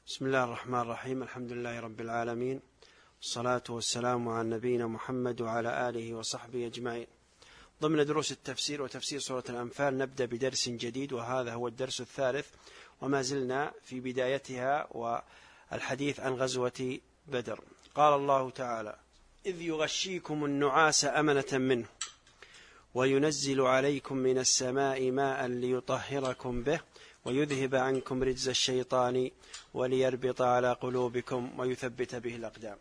بسم الله الرحمن الرحيم. الحمد لله رب العالمين، والصلاة والسلام على نبينا محمد وعلى آله وصحبه أجمعين. ضمن دروس التفسير وتفسير سورة الأنفال نبدأ بدرس جديد، وهذا هو الدرس الثالث، وما زلنا في بدايتها والحديث عن غزوة بدر. قال الله تعالى: إذ يغشيكم النعاس أمنة منه وينزل عليكم من السماء ماء ليطهركم به ويذهب عنكم رجز الشيطان وليربط على قلوبكم ويثبت به الأقدام.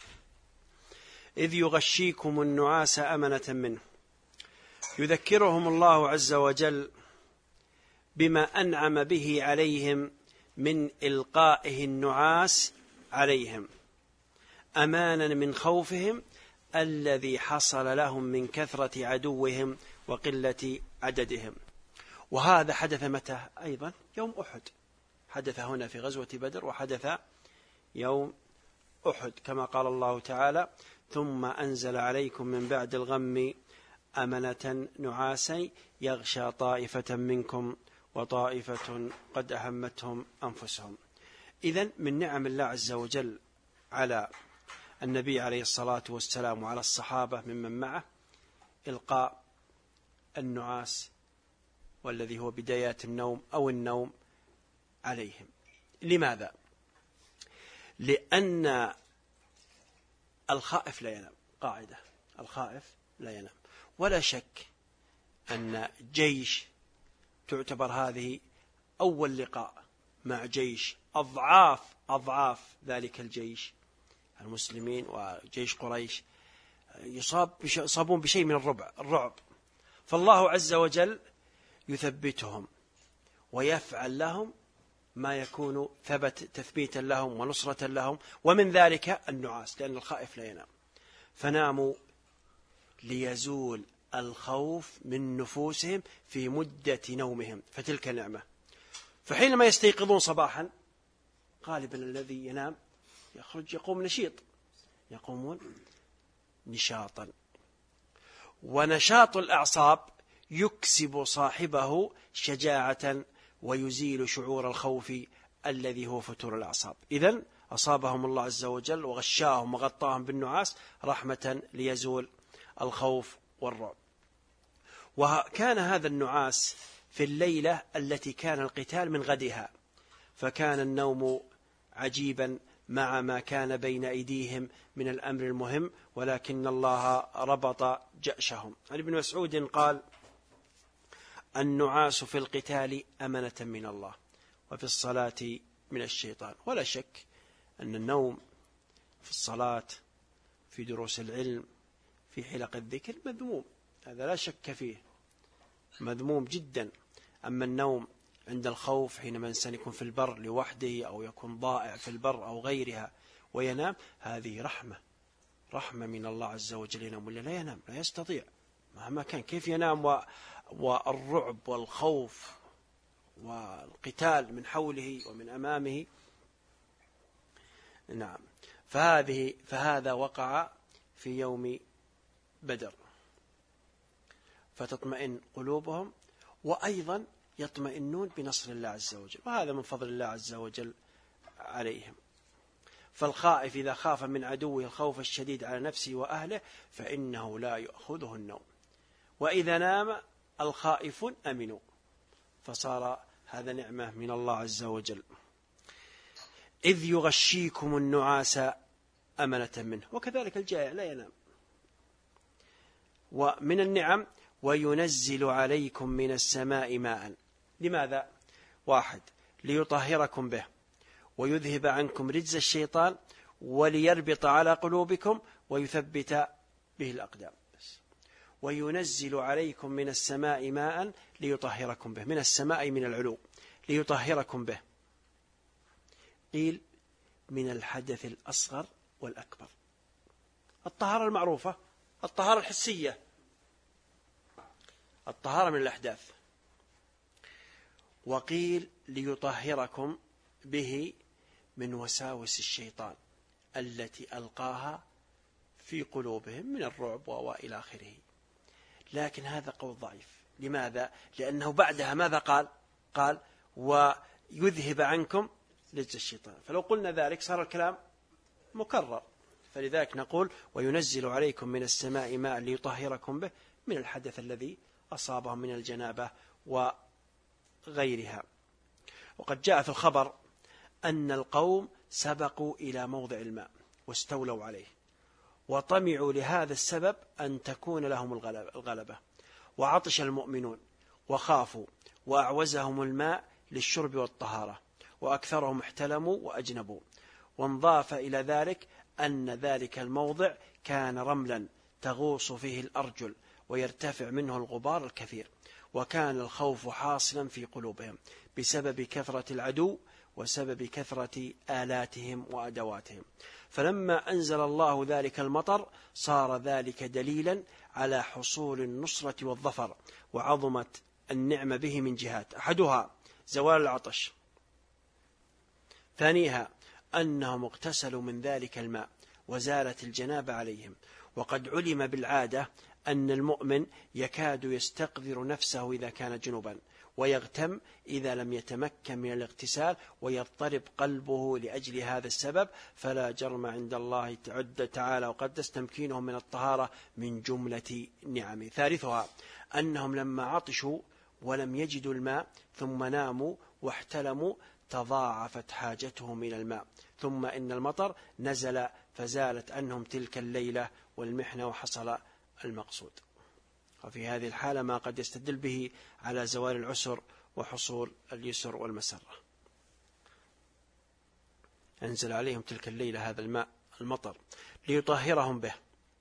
إذ يغشيكم النعاس أمنة منه، يذكرهم الله عز وجل بما أنعم به عليهم من إلقائه النعاس عليهم أمانا من خوفهم الذي حصل لهم من كثرة عدوهم وقلة عددهم. وهذا حدث متى أيضا؟ يوم أحد. حدث هنا في غزوة بدر، وحدث يوم أحد، كما قال الله تعالى: ثم أنزل عليكم من بعد الغم أمنة نعاسا يغشى طائفة منكم وطائفة قد أهمتهم أنفسهم. إذن من نعم الله عز وجل على النبي عليه الصلاة والسلام وعلى الصحابة ممن معه إلقاء النعاس، والذي هو بدايات النوم أو النوم عليهم. لماذا؟ لأن الخائف لا ينام. قاعدة: الخائف لا ينام. ولا شك أن جيش تعتبر هذه أول لقاء مع جيش أضعاف ذلك الجيش المسلمين وجيش قريش، يصابون بشيء من الرعب، فالله عز وجل يثبتهم ويفعل لهم ما يكون تثبيتا لهم ونصرة لهم، ومن ذلك النعاس، لأن الخائف لا ينام. فناموا ليزول الخوف من نفوسهم في مدة نومهم، فتلك نعمة. فحينما يستيقظون صباحا، غالبا الذي ينام يخرج يقوم نشيط، يقومون نشاطا، ونشاط الأعصاب يكسب صاحبه شجاعة ويزيل شعور الخوف الذي هو فتور الأعصاب. إذن أصابهم الله عز وجل وغشاهم وغطاهم بالنعاس رحمة ليزول الخوف والرعب. وكان هذا النعاس في الليلة التي كان القتال من غدها، فكان النوم عجيبا مع ما كان بين أيديهم من الأمر المهم، ولكن الله ربط جأشهم. عن ابن مسعود قال: النعاس في القتال أمنة من الله، وفي الصلاة من الشيطان. ولا شك أن النوم في الصلاة، في دروس العلم، في حلق الذكر مذموم، هذا لا شك فيه، مذموم جدا. أما النوم عند الخوف، حينما الإنسان يكون في البر لوحده أو يكون ضائع في البر أو غيرها وينام، هذه رحمة من الله عز وجل. ينام ولا لا ينام؟ لا يستطيع مهما كان. كيف ينام والرعب والخوف والقتال من حوله ومن أمامه؟ نعم. فهذا وقع في يوم بدر، فتطمئن قلوبهم، وأيضا يطمئنون بنصر الله عز وجل، وهذا من فضل الله عز وجل عليهم. فالخائف إذا خاف من عدوه الخوف الشديد على نفسه وأهله فإنه لا يأخذه النوم، وإذا نام الخائفون أمنوا، فصار هذا نعمة من الله عز وجل. إذ يغشيكم النعاس أمنة منه، وكذلك الجائع لا ينام. ومن النعم: وينزل عليكم من السماء ماء. لماذا؟ 1: ليطهركم به ويذهب عنكم رجز الشيطان وليربط على قلوبكم ويثبت به الأقدام. وينزل عليكم من السماء ماء ليطهركم به. من السماء من العلو، ليطهركم به. قيل من الحدث الأصغر والأكبر. الطهارة المعروفة، الطهارة الحسية، الطهارة من الأحداث. وقيل ليطهركم به من وساوس الشيطان التي ألقاها في قلوبهم من الرعب وإلى آخره. لكن هذا قول ضعيف. لماذا؟ لأنه بعدها ماذا قال؟ ويذهب عنكم رجز الشيطان. فلو قلنا ذلك صار الكلام مكرر، فلذلك نقول وينزل عليكم من السماء ماء ليطهركم به من الحدث الذي أصابهم من الجنابة وغيرها. وقد جاء في الخبر أن القوم سبقوا إلى موضع الماء واستولوا عليه، وطمعوا لهذا السبب أن تكون لهم الغلبة، وعطش المؤمنون وخافوا، وأعوزهم الماء للشرب والطهارة، وأكثرهم احتلموا وأجنبوا. وانضاف إلى ذلك أن ذلك الموضع كان رملا تغوص فيه الأرجل ويرتفع منه الغبار الكثير، وكان الخوف حاصلا في قلوبهم بسبب كثرة العدو وسبب كثرة آلاتهم وأدواتهم. فلما أنزل الله ذلك المطر صار ذلك دليلا على حصول النصرة والظفر، وعظمت النعمة به من جهات: أحدها زوال العطش، ثانيها أنهم اغتسلوا من ذلك الماء وزالت الجنابة عليهم. وقد علم بالعادة أن المؤمن يكاد يستقذر نفسه إذا كان جنبا، ويغتم إذا لم يتمكن من الاغتسال، ويضطرب قلبه لأجل هذا السبب، فلا جرم عند الله تعالى وقدس تمكينهم من الطهارة من جملة نعمه. ثالثها أنهم لما عطشوا ولم يجدوا الماء ثم ناموا واحتلموا تضاعفت حاجتهم إلى الماء، ثم إن المطر نزل فزالت عنهم تلك الليلة والمحنة وحصل المقصود. وفي هذه الحالة ما قد يستدل به على زوال العسر وحصول اليسر والمسرة. أنزل عليهم تلك الليلة هذا الماء المطر ليطهرهم به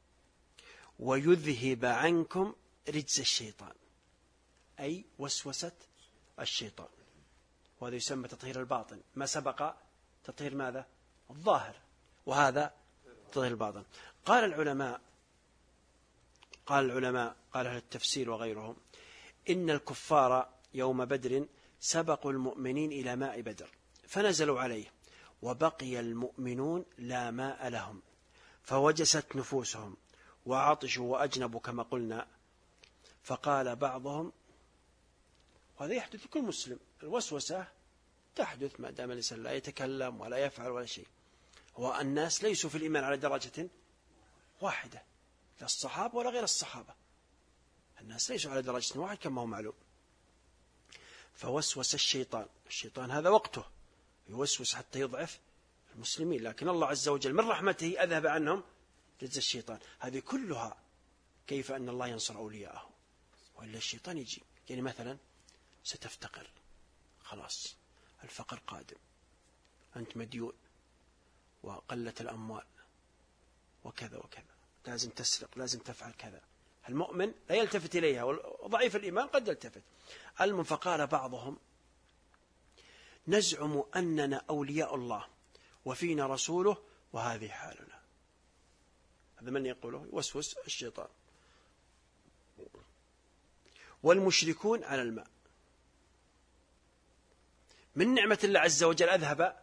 ويذهب عنكم رجز الشيطان، أي وسوسة الشيطان، وهذا يسمى تطهير الباطن. ما سبق تطهير ماذا؟ الظاهر، وهذا تطهير الباطن. قال العلماء قال أهل التفسير وغيرهم إن الكفار يوم بدر سبقوا المؤمنين إلى ماء بدر فنزلوا عليه، وبقي المؤمنون لا ماء لهم، فوجست نفوسهم وعطشوا وأجنبوا كما قلنا. فقال بعضهم، وهذا يحدث لكل مسلم، الوسوسة تحدث ما دام الإنسان لا يتكلم ولا يفعل ولا شيء. هو الناس ليسوا في الإيمان على درجة واحدة، لا الصحابة ولا غير الصحابة، الناس ليسوا على درجة واحد كما هو معلوم. فوسوس الشيطان هذا وقته يوسوس حتى يضعف المسلمين، لكن الله عز وجل من رحمته أذهب عنهم رجز الشيطان. هذه كلها كيف أن الله ينصر أولياءه، وإلا الشيطان يجي. يعني مثلا ستفتقر، خلاص الفقر قادم، أنت مديون وقلت الأموال وكذا وكذا، لازم تسرق، لازم تفعل كذا. المؤمن لا يلتفت إليها، وضعيف الإيمان قد يلتفت. فقال بعضهم نزعم أننا أولياء الله وفينا رسوله وهذه حالنا. هذا من يقوله؟ يوسوس الشيطان. والمشركون على الماء، من نعمة الله عز وجل أذهب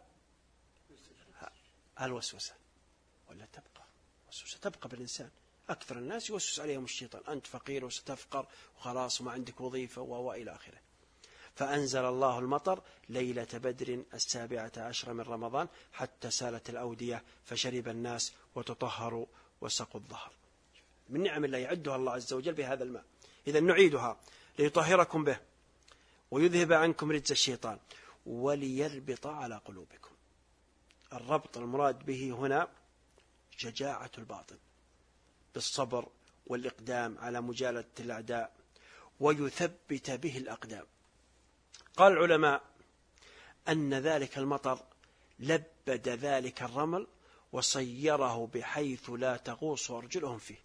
الوسوسة، ولا تبقى وسوسة تبقى بالإنسان. أكثر الناس يوسوس عليهم الشيطان، أنت فقير وستفقر وخلاص وما عندك وظيفة وإلى آخره. فأنزل الله المطر ليلة بدر 17 من رمضان حتى سالت الأودية فشرب الناس وتطهروا وسقوا الظهر. من نعم الله يعدها الله عز وجل بهذا الماء. إذن نعيدها: ليطهركم به ويذهب عنكم رجز الشيطان وليربط على قلوبكم. الربط المراد به هنا شجاعة الباطن بالصبر والإقدام على مجالدة الأعداء، ويثبت به الأقدام. قال العلماء أن ذلك المطر لبد ذلك الرمل وصيره بحيث لا تغوص أرجلهم فيه،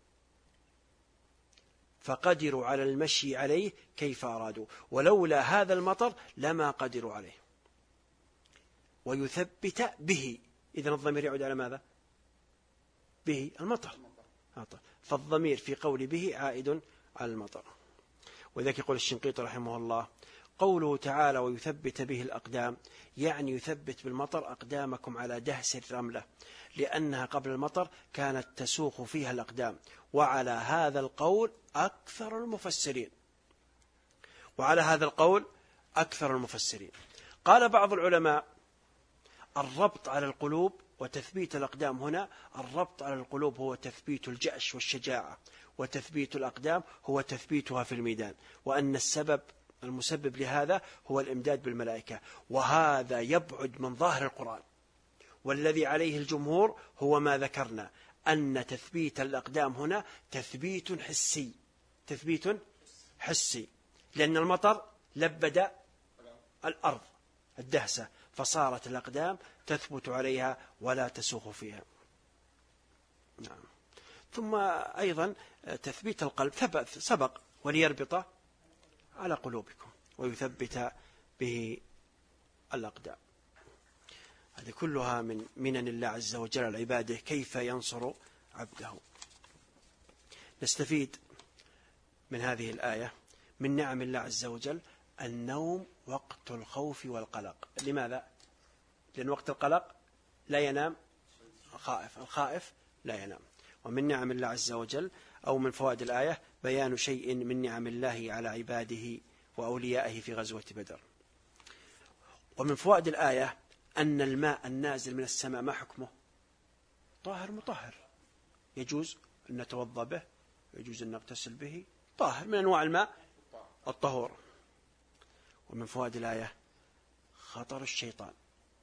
فقدروا على المشي عليه كيف أرادوا، ولولا هذا المطر لما قدروا عليه. ويثبت به، إذن الضمير يعود على ماذا؟ به المطر، فالضمير في قول به عائد على المطر. وذلك يقول الشنقيطي رحمه الله: قوله تعالى ويثبت به الأقدام، يعني يثبت بالمطر أقدامكم على دهس الرملة، لأنها قبل المطر كانت تسوق فيها الأقدام. وعلى هذا القول أكثر المفسرين. قال بعض العلماء الربط على القلوب وتثبيت الأقدام هنا، الربط على القلوب هو تثبيت الجأش والشجاعة، وتثبيت الأقدام هو تثبيتها في الميدان، وأن المسبب لهذا هو الإمداد بالملائكة، وهذا يبعد من ظاهر القرآن. والذي عليه الجمهور هو ما ذكرنا، أن تثبيت الأقدام هنا تثبيت حسي، تثبيت حسي، لأن المطر لبد الأرض الدهسة، فصارت الأقدام تثبت عليها ولا تسوق فيها. نعم. ثم أيضا تثبيت القلب سبق، وليربط على قلوبكم ويثبت به الأقدام. هذه كلها من منن الله عز وجل على عباده، كيف ينصر عبده. نستفيد من هذه الآية من نعم الله عز وجل النوم وقت الخوف والقلق. لماذا؟ لأن وقت القلق لا ينام الخائف لا ينام. ومن نعم الله عز وجل أو من فوائد الآية بيان شيء من نعم الله على عباده وأوليائه في غزوة بدر. ومن فوائد الآية أن الماء النازل من السماء ما حكمه؟ طاهر مطهر، يجوز أن نتوضأ به، يجوز أن نغتسل به، طاهر من أنواع الماء الطهور. ومن فوائد الآية خطر الشيطان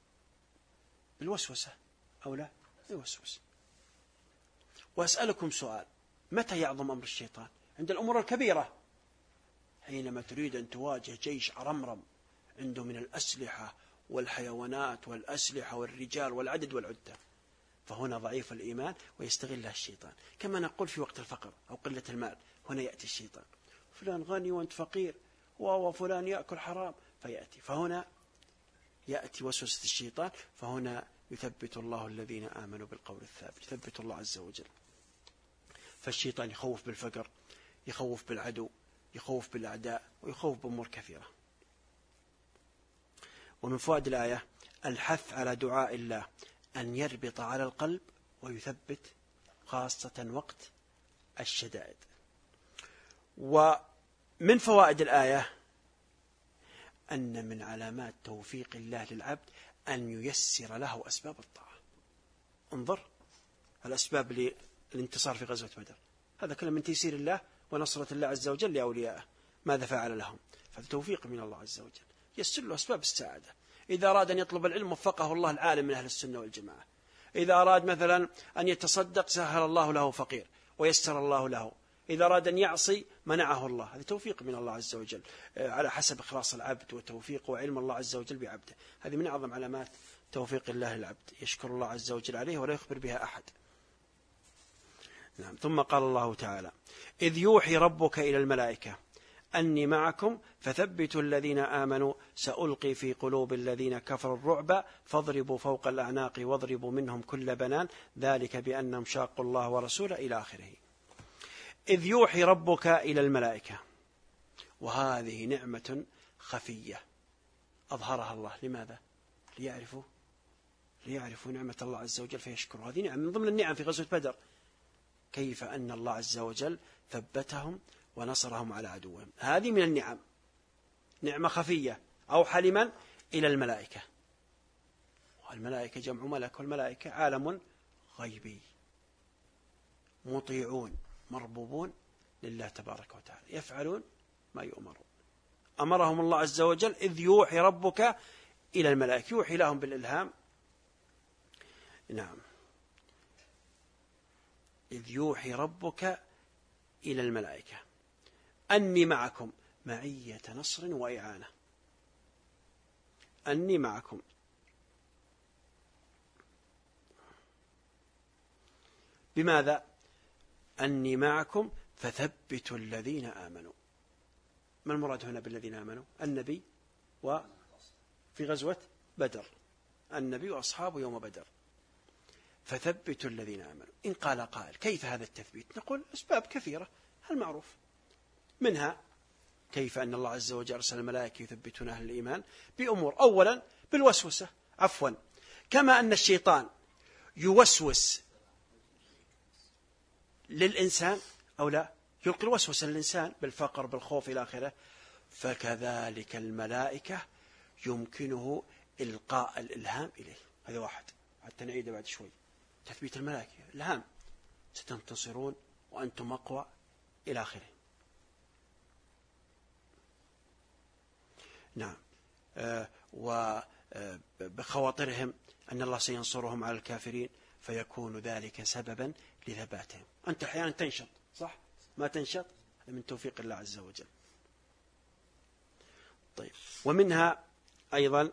الوسوسة أو لا يوسوس. وأسألكم سؤال، متى يعظم أمر الشيطان؟ عند الأمور الكبيرة، حينما تريد أن تواجه جيش عرمرم عنده من الأسلحة والحيوانات والأسلحة والرجال والعدد والعدة، فهنا ضعيف الإيمان ويستغلها الشيطان. كما نقول في وقت الفقر أو قلة المال، هنا يأتي الشيطان، فلان غني وأنت فقير، وفلان يأكل حرام، فيأتي، فهنا يأتي وسوسة الشيطان، فهنا يثبت الله الذين آمنوا بالقول الثابت، يثبت الله عز وجل. فالشيطان يخوف بالفقر، يخوف بالعدو، يخوف بالأعداء، ويخوف بأمور كثيرة. ومن فوائد الآية الحث على دعاء الله أن يربط على القلب ويثبت، خاصة وقت الشدائد. ومن فوائد الآية أن من علامات توفيق الله للعبد أن ييسر له أسباب الطاعة. انظر الأسباب للانتصار في غزوة بدر، هذا كله من تيسير الله ونصرة الله عز وجل لأوليائه. ماذا فعل لهم؟ فالتوفيق من الله عز وجل، يسر له أسباب السعادة. إذا أراد أن يطلب العلم وفقه الله العالم من أهل السنة والجماعة. إذا أراد مثلا أن يتصدق سهل الله له فقير ويسر الله له. إذا أراد أن يعصي منعه الله. هذا توفيق من الله عز وجل على حسب إخلاص العبد وتوفيق وعلم الله عز وجل بعبده. هذه من أعظم علامات توفيق الله للعبد، يشكر الله عز وجل عليه ولا يخبر بها أحد. نعم. ثم قال الله تعالى: إذ يوحي ربك إلى الملائكة أني معكم فثبتوا الذين آمنوا سألقي في قلوب الذين كفروا الرعب فاضربوا فوق الأعناق واضربوا منهم كل بنان ذلك بأنهم شاقوا الله ورسوله إلى آخره. إذ يوحي ربك إلى الملائكة، وهذه نعمة خفية أظهرها الله. لماذا؟ ليعرفوا نعمة الله عز وجل فيشكروا. هذه نعمة من ضمن النعم في غزوة بدر، كيف أن الله عز وجل ثبتهم ونصرهم على عدوهم. هذه من النعم، نعمة خفية أوحى لمن؟ إلى الملائكة. والملائكة جمع ملك، والملائكة عالم غيبي مطيعون مربوبون لله تبارك وتعالى، يفعلون ما يؤمرون. أمرهم الله عز وجل إذ يوحي ربك إلى الملائكة، يوحي لهم بالإلهام. نعم. إذ يوحي ربك إلى الملائكة أني معكم، معية نصر وإعانة. أني معكم، بماذا؟ أني معكم فثبتوا الذين آمنوا. ما المراد هنا بالذين آمنوا؟ النبي، وفي غزوة بدر النبي وأصحابه يوم بدر. فثبتوا الذين آمنوا. إن قال قائل كيف هذا التثبيت؟ نقول أسباب كثيرة المعروف، منها كيف أن الله عز وجل أرسل الملائكة يثبتون أهل الإيمان بأمور. أولا بالوسوسة، كما أن الشيطان يوسوس للإنسان أو لا، يلقي الوسوسة للإنسان بالفقر بالخوف إلى آخره، فكذلك الملائكة يمكنه إلقاء الإلهام إليه. هذا واحد، حتى نعيده بعد شوي. تثبيت الملائكة الهام، ستنتصرون وأنتم أقوى إلى آخره. نعم. وبخواطرهم أن الله سينصرهم على الكافرين، فيكون ذلك سببا لثباتهم. أنت أحيانا تنشط، صح؟ ما تنشط من توفيق الله عز وجل. طيب، ومنها أيضا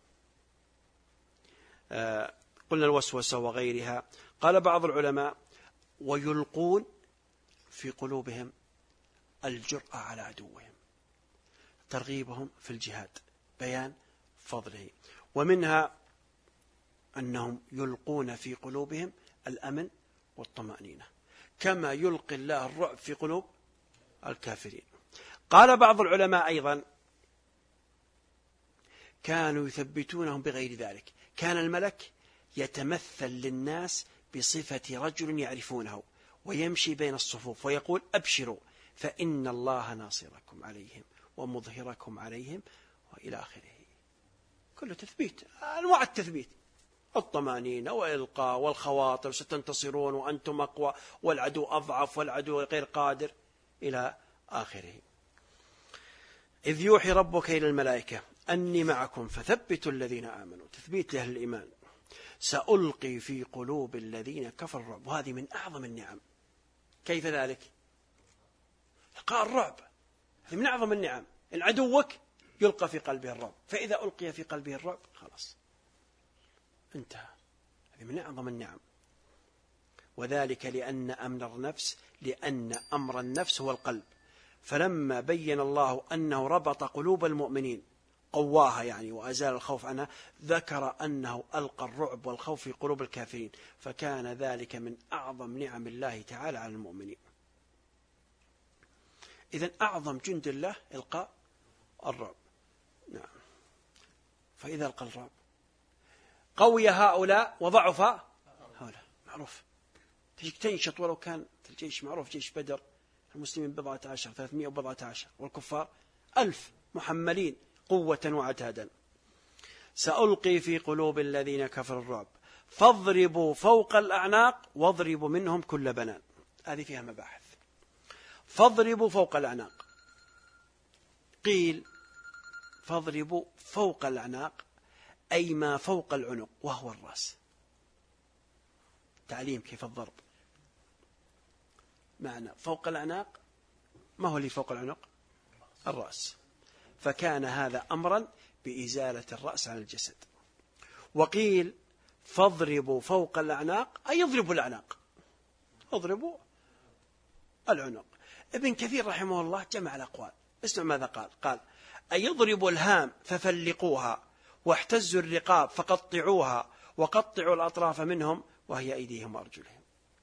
قلنا الوسوسة وغيرها. قال بعض العلماء: ويلقون في قلوبهم الجرأة على عدوهم، ترغيبهم في الجهاد، بيان فضله. ومنها أنهم يلقون في قلوبهم الأمن والطمأنينة، كما يلقي الله الرعب في قلوب الكافرين. قال بعض العلماء أيضا: كانوا يثبتونهم بغير ذلك. كان الملك يتمثل للناس بصفة رجل يعرفونه، ويمشي بين الصفوف ويقول: أبشروا فإن الله ناصركم عليهم ومظهركم عليهم، وإلى آخره. كله تثبيت، أنواع التثبيت: الطمأنينة والإلقاء والخواطر، ستنتصرون وأنتم أقوى والعدو أضعف والعدو غير قادر، إلى آخره. إذ يوحي ربك إلى الملائكة أني معكم فثبتوا الذين آمنوا، تثبيت لأهل الإيمان. سألقي في قلوب الذين كفروا الرعب، وهذه من أعظم النعم. كيف ذلك؟ إلقاء الرعب، هذه من أعظم النعم. إن عدوك يلقى في قلبه الرعب، فإذا ألقي في قلبه الرعب خلاص انتهى. هذه من أعظم النعم. وذلك لأن أمر النفس هو القلب. فلما بين الله أنه ربط قلوب المؤمنين، قواها يعني، وأزال الخوف عنها، ذكر أنه ألقى الرعب والخوف في قلوب الكافرين، فكان ذلك من أعظم نعم الله تعالى على المؤمنين. إذن أعظم جند الله إلقاء الرعب. نعم. فإذا ألقى الرعب قوي هؤلاء وضعف هؤلاء، معروف. تجيك تنشط، ولو كان الجيش معروف جيش بدر المسلمين 14 314 والكفار 1000 محملين قوة وعتادا. سألقي في قلوب الذين كفروا الرعب فاضربوا فوق الأعناق واضربوا منهم كل بنان. هذه فيها مباحث. فاضربوا فوق الأعناق، قيل فاضربوا فوق الأعناق أي ما فوق العنق وهو الرأس. تعليم كيف الضرب. معنى فوق الأعناق، ما هو اللي فوق العنق؟ الرأس. فكان هذا أمرا بإزالة الرأس عن الجسد. وقيل فاضربوا فوق الأعناق أي يضربوا الأعناق، اضربوا العنق. ابن كثير رحمه الله جمع الأقوال. اسمع ماذا قال. قال: أي يضربوا الهام ففلقوها، واحتزوا الرقاب فقطعوها، وقطعوا الأطراف منهم وهي أيديهم وأرجلهم.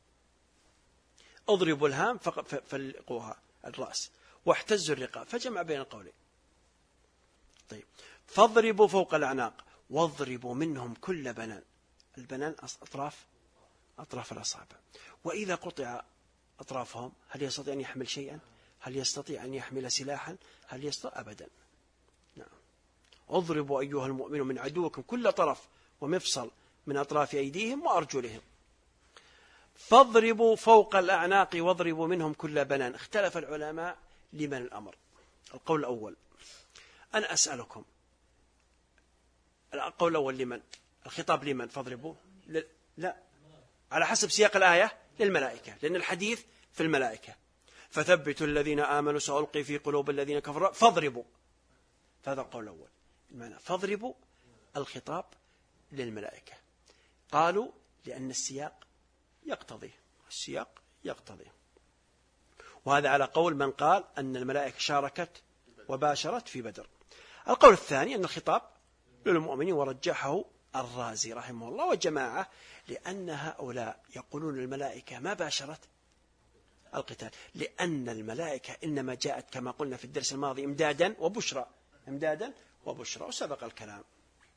اضربوا الهام ففلقوها الرأس، واحتزوا الرقاب، فجمع بين القولين. طيب، فاضربوا فوق الأعناق واضربوا منهم كل بنان. البنان أطراف الأصابع. وإذا قطع أطرافهم هل يستطيع أن يحمل شيئا؟ هل يستطيع أن يحمل سلاحا؟ هل يستطيع؟ أبدا. نعم. اضربوا أيها المؤمنون من عدوكم كل طرف ومفصل من أطراف أيديهم وأرجلهم. فاضربوا فوق الأعناق واضربوا منهم كل بنان. اختلف العلماء لمن الأمر. القول الأول: أنا أسألكم، القول الأول لمن؟ الخطاب لمن؟ فاضربوا؟ لا، على حسب سياق الآية للملائكة، لأن الحديث في الملائكة. فثبتوا الذين آمنوا سألقي في قلوب الذين كفروا فاضربوا. فهذا القول الأول، المعنى فاضربوا الخطاب للملائكة. قالوا لأن السياق يقتضي. وهذا على قول من قال أن الملائكة شاركت وباشرت في بدر. القول الثاني أن الخطاب للمؤمنين، ورجحه الرازي رحمه الله وجماعة، لأن هؤلاء يقولون الملائكة ما باشرت القتال، لأن الملائكة إنما جاءت كما قلنا في الدرس الماضي إمدادا وبشرى، وسبق الكلام.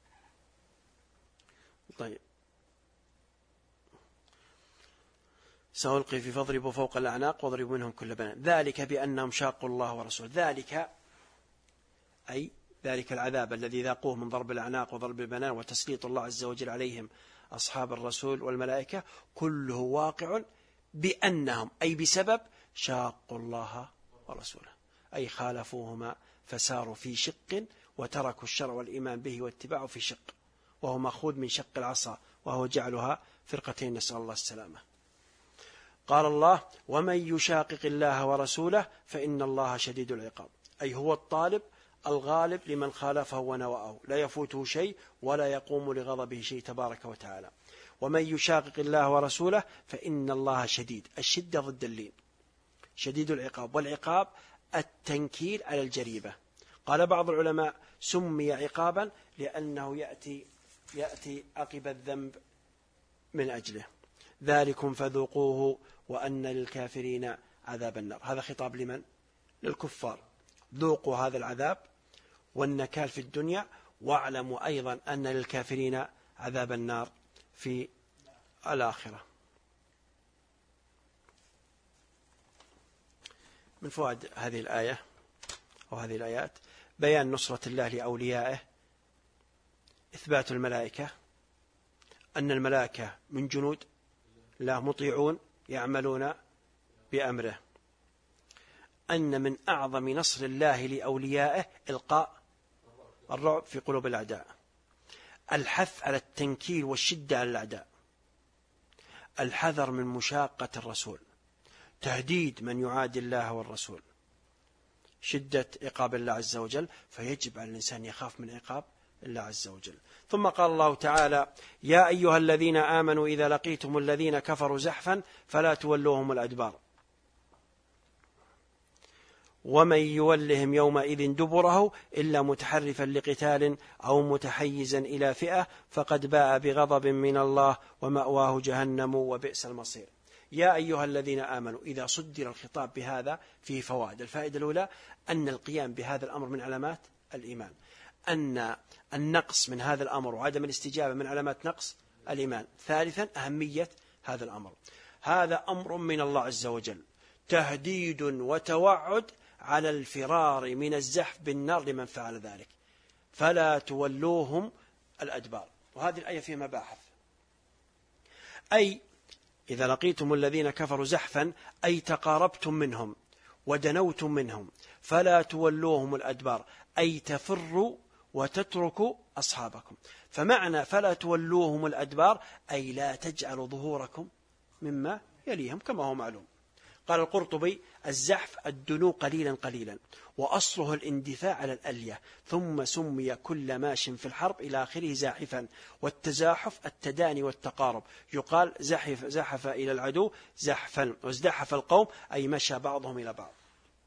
طيب، سألقي في فاضربوا فوق الأعناق واضربوا منهم كل بنان، ذلك بأنهم شاقوا الله ورسوله. ذلك أي ذلك العذاب الذي ذاقوه من ضرب الأعناق وضرب البنان وتسليط الله عز وجل عليهم أصحاب الرسول والملائكة، كله واقع بأنهم أي بسبب شاقوا الله ورسوله، أي خالفوهما فساروا في شق وتركوا الشرع والإيمان به واتباعه في شق، وهو مأخوذ من شق العصا وهو جعلها فرقتين، نسأل الله السلامة. قال الله: ومن يشاقق الله ورسوله فإن الله شديد العقاب، أي هو الطالب الغالب لمن خالفه ونوأه، لا يفوته شيء ولا يقوم لغضبه شيء تبارك وتعالى. ومن يشاقق الله ورسوله فإن الله شديد، الشدة ضد اللين، شديد العقاب، والعقاب التنكيل على الجريبة. قال بعض العلماء: سمي عقابا لأنه يأتي عقب الذنب من أجله. ذلكم فذوقوه وأن للكافرين عذاب النار. هذا خطاب لمن؟ للكفار. ذوقوا هذا العذاب والنكال في الدنيا، واعلموا أيضا أن للكافرين عذاب النار في الآخرة. من فوائد هذه الآية أو هذه الآيات بيان نصرة الله لأوليائه، إثبات الملائكة، أن الملائكة من جنود لا مطيعون يعملون بأمره، أن من أعظم نصر الله لأوليائه إلقاء الرعب في قلوب الأعداء، الحث على التنكيل والشدة على الأعداء، الحذر من مشاقة الرسول، تهديد من يعادي الله والرسول، شدة عقاب الله عز وجل، فيجب على الإنسان يخاف من عقاب الله عز وجل. ثم قال الله تعالى: يا أيها الذين آمنوا إذا لقيتم الذين كفروا زحفا فلا تولوهم الأدبار ومن يولهم يومئذ دبره إلا متحرفا لقتال أو متحيزا إلى فئة فقد باء بغضب من الله ومأواه جهنم وبئس المصير. يا أيها الذين آمنوا، إذا صدر الخطاب بهذا فيه فوائد. الفائدة الأولى أن القيام بهذا الأمر من علامات الإيمان، أن النقص من هذا الأمر وعدم الاستجابة من علامات نقص الإيمان. ثالثا أهمية هذا الأمر، هذا أمر من الله عز وجل، تهديد وتوعد على الفرار من الزحف بالنار لمن فعل ذلك، فلا تولوهم الأدبار. وهذه الآية فيها مباحث، أي إذا لقيتم الذين كفروا زحفا أي تقاربتم منهم ودنوتم منهم، فلا تولوهم الأدبار أي تفروا وتتركوا أصحابكم. فمعنى فلا تولوهم الأدبار أي لا تجعلوا ظهوركم مما يليهم كما هو معلوم. قال القرطبي: الزحف الدنو قليلا قليلا، وأصله الاندفاع على الألية، ثم سمي كل ماش في الحرب إلى آخره زاحفا، والتزاحف التداني والتقارب، يقال زحف إلى العدو زحفا، وازدحف القوم أي مشى بعضهم إلى بعض.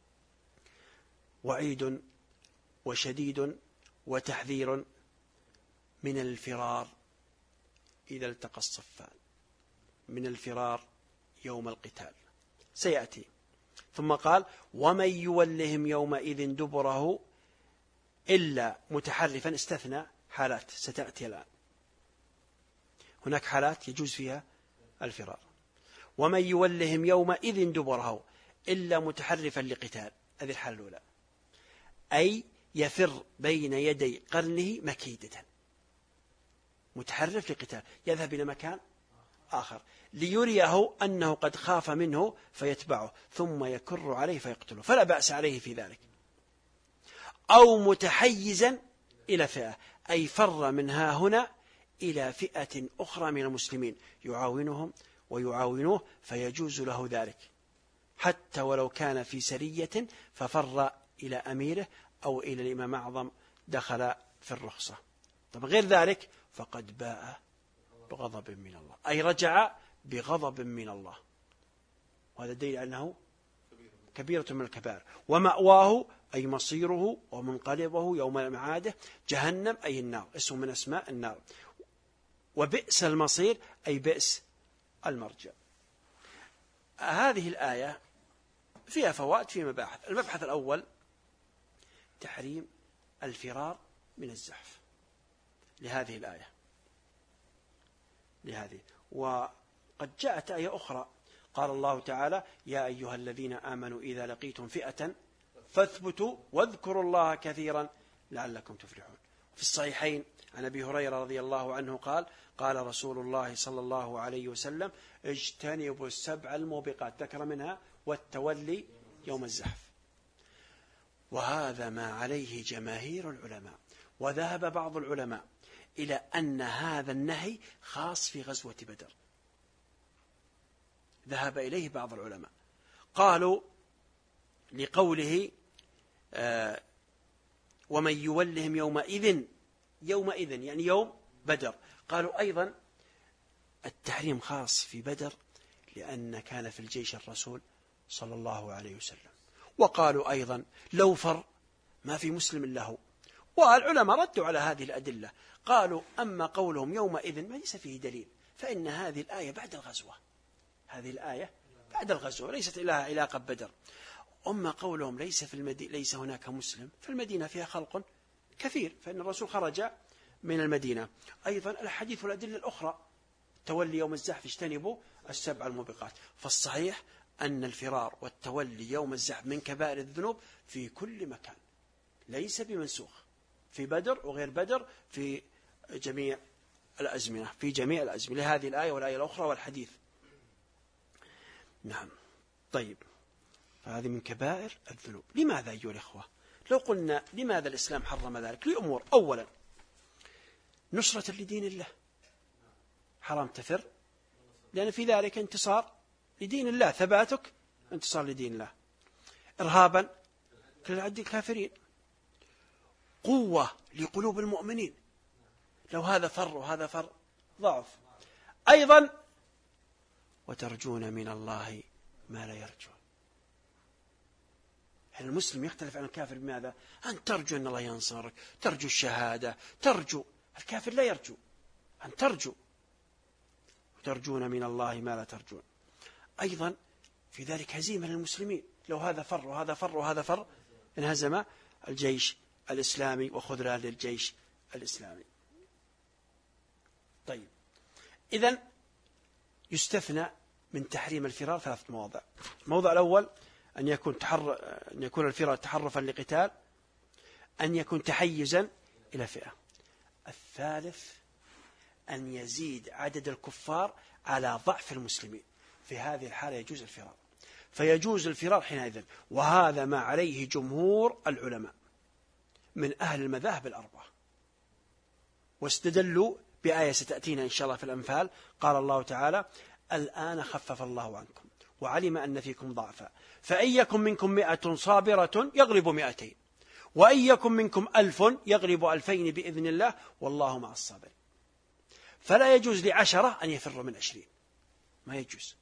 وعيد وشديد وتحذير من الفرار إذا التقى الصفان، من الفرار يوم القتال سيأتي. ثم قال: ومن يولهم يومئذ دبره إلا متحرفا، استثنى حالات ستأتي الآن، هناك حالات يجوز فيها الفرار. ومن يولهم يومئذ دبره إلا متحرفا لقتال، هذه الحالة الأولى، أي يفر بين يدي قرنه مكيدة، متحرف لقتال، يذهب إلى مكان آخر ليريه أنه قد خاف منه فيتبعه ثم يكر عليه فيقتله، فلا بأس عليه في ذلك. أو متحيزا إلى فئة، أي فر منها هنا إلى فئة أخرى من المسلمين يعاونهم ويعاونوه، فيجوز له ذلك حتى ولو كان في سرية ففر إلى أميره أو إلى الإمام أعظم، دخل في الرخصة. طب غير ذلك فقد باء بغضب من الله، أي رجع بغضب من الله، وهذا دليل أنه كبيرة من الكبائر. ومأواه أي مصيره ومنقلبه يوم معاده جهنم، أي النار، اسم من أسماء النار. وبئس المصير أي بئس المرجع. هذه الآية فيها فوائد، في مباحث. المبحث الأول تحريم الفرار من الزحف لهذه الآية، وقد جاءت آية أخرى قال الله تعالى: يا أيها الذين آمنوا إذا لقيتم فئة فاثبتوا واذكروا الله كثيرا لعلكم تفلحون. في الصحيحين عن أبي هريرة رضي الله عنه قال قال رسول الله صلى الله عليه وسلم اجتنبوا السبع الموبقات، ذكر منها والتولي يوم الزحف. وهذا ما عليه جماهير العلماء. وذهب بعض العلماء إلى أن هذا النهي خاص في غزوة بدر، ذهب إليه بعض العلماء، قالوا لقوله ومن يولهم يومئذ يعني يوم بدر. قالوا أيضا التحريم خاص في بدر لأن كان في الجيش الرسول صلى الله عليه وسلم. وقالوا أيضا لو فر ما في مسلم له. والعلماء ردوا على هذه الأدلة، قالوا أما قولهم يومئذ ما ليس فيه دليل، فإن هذه الآية بعد الغزوة، هذه الآية بعد الغزوة ليست لها علاقة بدر. أما قولهم ليس هناك مسلم، فالمدينة فيها خلق كثير، فإن الرسول خرج من المدينة. أيضا الحديث والأدلة الأخرى تولي يوم الزحف اجتنبوا السبع الموبقات. فالصحيح أن الفرار والتولي يوم الزحف من كبائر الذنوب في كل مكان، ليس بمنسوخ في بدر وغير بدر، في جميع الأزمنة، لهذه الآية والآية الأخرى والحديث. نعم. طيب، فهذه من كبائر الذنوب. لماذا أيها الإخوة؟ لو قلنا لماذا الإسلام حرم ذلك؟ لأمور. أولا نصرة لدين الله، حرام تفر، لأن في ذلك انتصار لدين الله، ثباتك انتصار لدين الله. إرهابا للعد الكافرين، قوة لقلوب المؤمنين، لو هذا فر وهذا فر ضعف. أيضا وترجون من الله ما لا يرجون. المسلم يختلف عن الكافر بماذا؟ أن ترجو أن الله ينصرك، ترجو الشهادة، ترجو. الكافر لا يرجو، أن ترجو. وترجون من الله ما لا ترجون. أيضا في ذلك هزيمة للمسلمين، لو هذا فر وهذا فر وهذا فر انهزم الجيش الإسلامي وخذلان للجيش الإسلامي. طيب، إذن يستثنى من تحريم الفرار 3 مواضع. الموضع الأول أن يكون الفرار تحرفا لقتال، أن يكون تحيزا إلى فئة. الثالث أن يزيد عدد الكفار على ضعف المسلمين، في هذه الحالة يجوز الفرار، فيجوز الفرار حينئذ. وهذا ما عليه جمهور العلماء من أهل المذاهب الأربعة، واستدلوا بآية ستأتينا إن شاء الله في الأنفال. قال الله تعالى الآن خفف الله عنكم وعلم أن فيكم ضعفا فإن يكن منكم 100 صابرة يغلب 200 وإن يكن منكم 1000 يغلب 2000 بإذن الله والله مع الصابرين. فلا يجوز ل10 أن يفروا من 20، ما يجوز،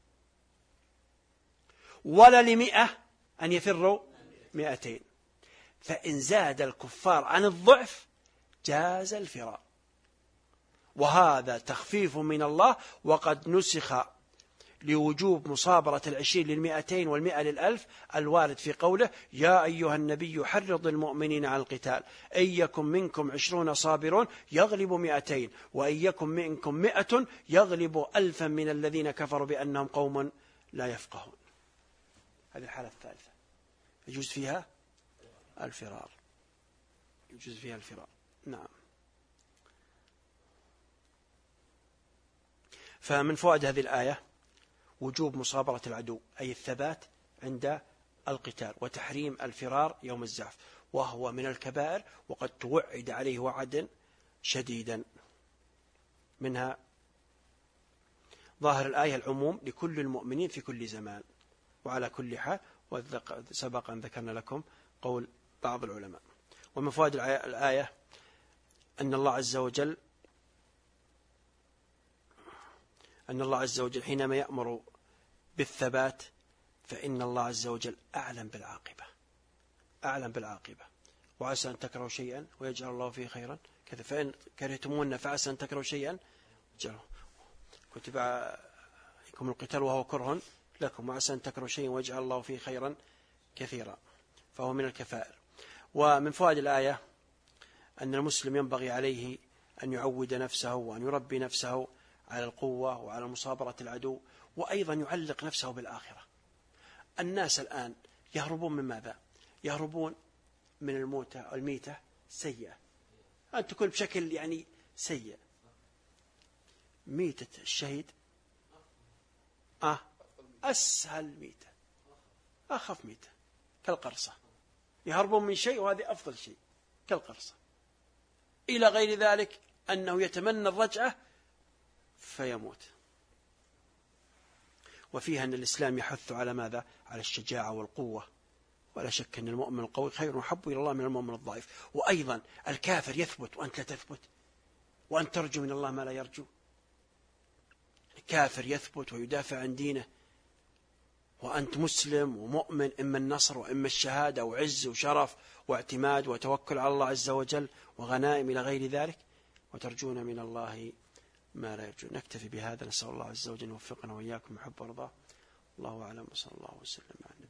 ولا ل100 أن يفروا 200. فإن زاد الكفار عن الضعف جاز الفرار، وهذا تخفيف من الله، وقد نسخ لوجوب مصابرة 20 ل200 وال100 ل1000 الوارد في قوله يا أيها النبي حرض المؤمنين على القتال إن يكن منكم 20 صابرون يغلب 200 وإن يكن منكم 100 يغلب 1000 من الذين كفروا بأنهم قوم لا يفقهون. هذه الحالة الثالثة يجوز فيها الفرار، يجوز فيها الفرار. نعم. فمن فوائد هذه الآية وجوب مصابرة العدو، أي الثبات عند القتال، وتحريم الفرار يوم الزحف، وهو من الكبائر وقد توعد عليه وعدا شديدا. منها ظاهر الآية العموم لكل المؤمنين في كل زمان وعلى كل حال، وسبق أن ذكرنا لكم قول بعض العلماء. ومن فوائد الآية أن الله عز وجل حينما يأمر بالثبات فإن الله عز وجل أعلم بالعاقبة. وعسى أن تكرهوا شيئا ويجعل الله فيه خيرا كذا، فإن كرهتمونا فعسى أن تكرهوا شيئا كتب عليكم القتال وهو كره لكم وعسى أن تكرهوا شيئا ويجعل الله فيه خيرا كثيرا، فهو من الكفائر. ومن فوائد الآية أن المسلم ينبغي عليه أن يعود نفسه وأن يربي نفسه على القوة وعلى مصابرة العدو، وأيضا يعلق نفسه بالآخرة. الناس الآن يهربون من ماذا؟ يهربون من الميتة سيئة، أن تكون بشكل يعني سيء. ميتة الشهيد أسهل ميتة، أخف ميتة، كالقرصة، يهربون من شيء وهذه أفضل شيء كالقرصة. إلى غير ذلك أنه يتمنى الرجعة فيموت. وفيها أن الإسلام يحث على ماذا؟ على الشجاعة والقوة، ولا شك أن المؤمن القوي خير وحب إلى الله من المؤمن الضعيف. وأيضا الكافر يثبت وأنت لا تثبت، وأن ترجو من الله ما لا يرجو. الكافر يثبت ويدافع عن دينه، وأنت مسلم ومؤمن، إما النصر وإما الشهادة وعز وشرف واعتماد وتوكل على الله عز وجل وغنائم إلى غير ذلك، وترجون من الله ما لا يرجون. نكتفي بهذا، نسأل الله عز وجل أن يوفقنا وإياكم محب ورضاه. الله أعلم، وصلى الله وسلم على النبي.